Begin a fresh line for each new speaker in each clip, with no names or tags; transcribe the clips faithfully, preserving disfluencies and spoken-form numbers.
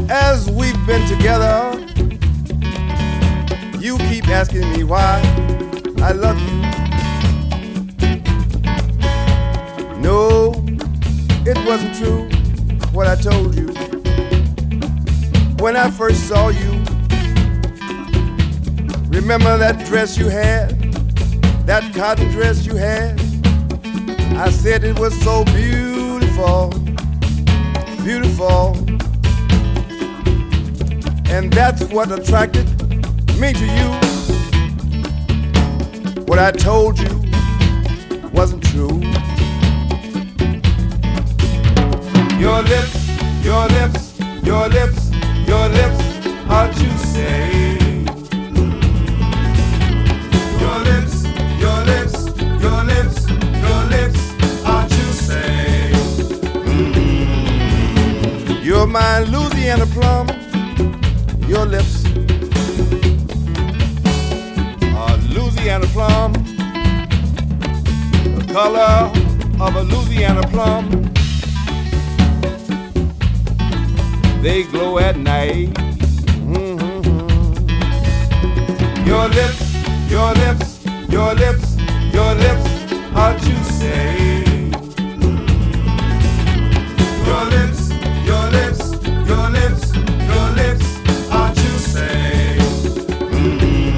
As we've been together, you keep asking me why I love you. No, it wasn't true what I told you. When I first saw you, remember that dress you had, that cotton dress you had? I said it was so beautiful, beautiful. And that's what attracted me to you. What I told you wasn't true. Your lips, your lips, your lips, your lips are juicy. Your lips, your lips, your lips, your lips are juicy. Mm. You're my Louisiana plum. Your lips are Louisiana plum, the color of a Louisiana plum. They glow at night. Mm-hmm. Your lips, your lips, your lips, your lips are juicy. Your lips, your lips, your lips, your lips are juicy. Mm-hmm.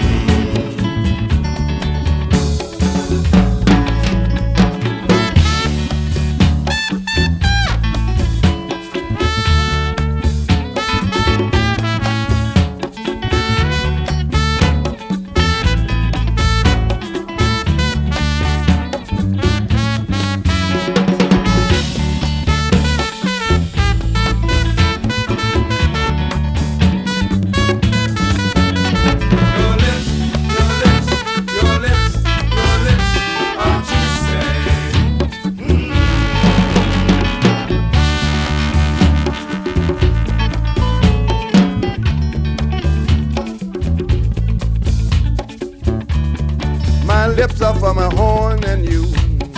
My lips are for my horn and you.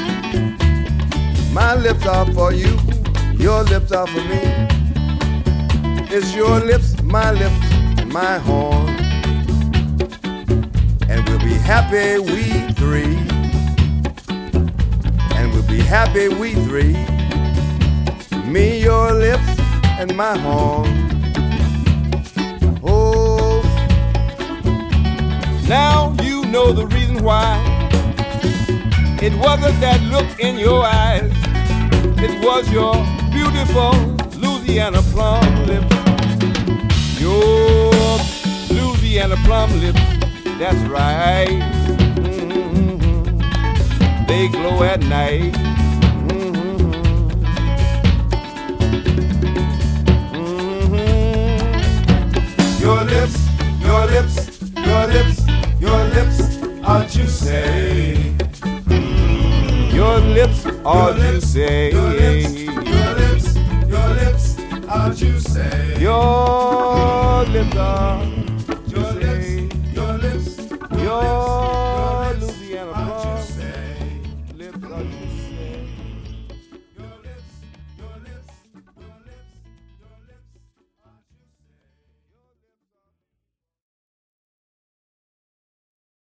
My lips are for you. Your lips are for me. It's your lips, my lips, my horn. And we'll be happy we three. And we'll be happy we three. Me, your lips, and my horn. Oh, now you know the reason why. It wasn't that look in your eyes. It was your beautiful Louisiana plum lips. Your Louisiana plum lips, that's right. Mm-hmm. They glow at night. Mm-hmm. Mm-hmm. Your lips, your lips, your lips, your lips are juicy. Your lips are juicy.
Your lips, your lips, your lips are juicy.
Your lips are